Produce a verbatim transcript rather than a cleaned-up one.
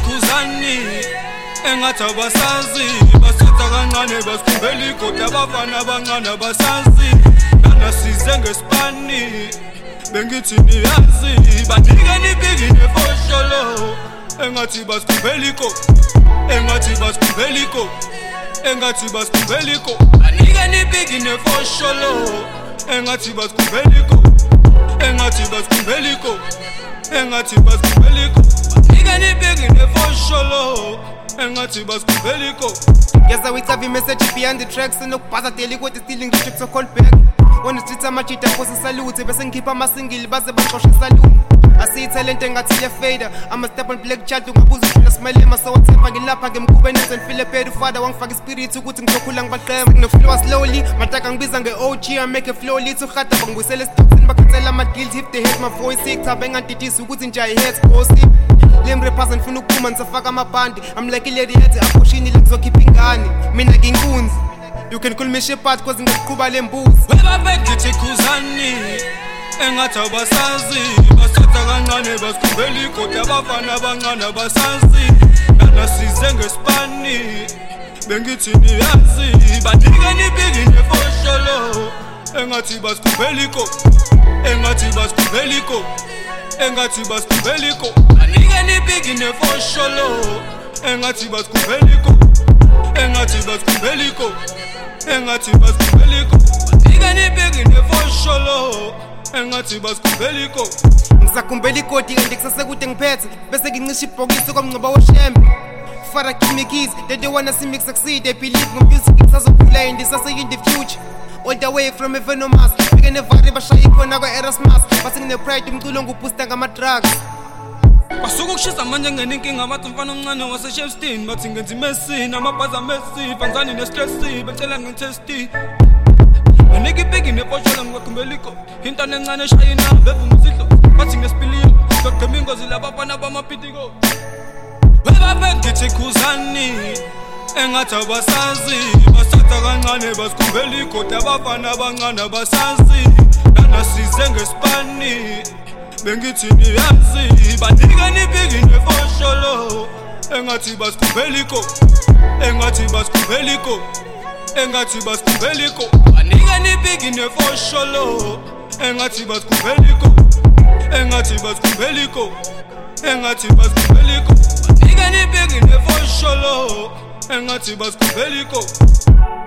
khuzani engathi abasazi basatha kancane basikhumbela igodi abafana abancane abasazi nanasize ngesipani bengithi niyazi banika nibiki nefosholo engathi basikhumbela igodi engathi basikhumbela igodi engathi basikhumbela igodi banika nibiki nefosholo engathi basikhumbela igodi engathi basikhumbela igodi engathi basikhumbela igodi banika nibiki nefosholo engathi basikhumbela igodi. Yes, I will have a message behind the tracks and no pass at daily with the stealing the tricks so called back. On the streets I'm a cheater for salute, but I keep on my single buzz about salute. I see talent and got to fader. I'm a step on black chat to my position, smile my soul, tapping up, I can move and feel a pair of father, one fucking spirit to good and go long, but no flow slowly. My tag on biz and the O G, I make a flow lead to hat up and we sell a stocks in back and tell my guilt if they hate my voice, sick, tapping at it is who in jay heads, posty. Lem represent for no woman, so fuck my band. I'm like a lady head, I'm pushing it, so keeping gun. Me nagging goons. You can call me Shepherd, cause in the Kuba Lembooz. Weba bekithi khuzani engathi abasazi basatha kancane basikhumbela igodi abafana abancane abasazi nanasize ngesipani bengithi niyazi banika nibiki nefosholo engathi basikhumbela igodi engathi basikhumbela igodi engathi basikhumbela igodi banika nibiki nefosholo engathi basikhumbela igodi engathi basikhumbela igodi engathi basikhumbela igodi banika nibiki nefosholo engathi basikhumbela igodi. Ngisakhumbela igodi kanti kusasekude ngiphethe bese ngincisha ibhokisi kwamngcoba woshembe. Father give me keys, they don't wanna see me succeed. They believe my music isazokhula and isase in the future. All the way from Venomous, we can never ever shy ikona kwa Erasmus. Basing the pride umculo ngubooster ngama drugs. Basuku kushisa manje ngeninkinga bathi mfana omncane wase Shefstein bathi ngenza imesi namabhaza mesi fanzani ne stress bacela ngitesti. Banika ibiki nefosholo ngikhumbela igodi intana encane eshayina bevuma isidlo bathi ngesipiliyo ngagema ingozi labafana bamapitiko. Weba bekithi khuzani engathi abasazi basatha kancane basikhumbela igodi abafana abancane abasazi nanasize ngesipani bengithi niyazi banika nibiki nefosholo engathi basikhumbela igodi engathi basikhumbela igodi engathi basikhumbela igodi banika nibiki nefosholo engathi basikhumbela igodi engathi basikhumbela igodi engathi basikhumbela igodi banika nibiki nefosholo engathi basikhumbela igodi.